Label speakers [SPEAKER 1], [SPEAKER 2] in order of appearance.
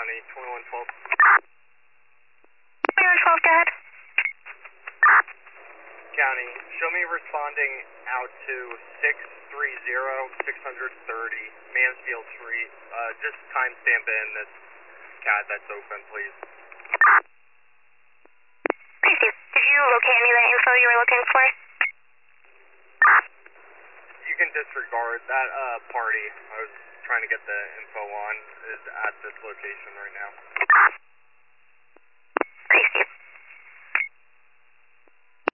[SPEAKER 1] County, 2112.
[SPEAKER 2] 2112, go ahead.
[SPEAKER 1] County, show me responding out to 630 Mansfield Street. Just timestamp in this CAD that's open, please.
[SPEAKER 2] Please do. Did you locate any of that info you were looking for?
[SPEAKER 1] You can disregard that party I was trying to get the info on is at this location right now.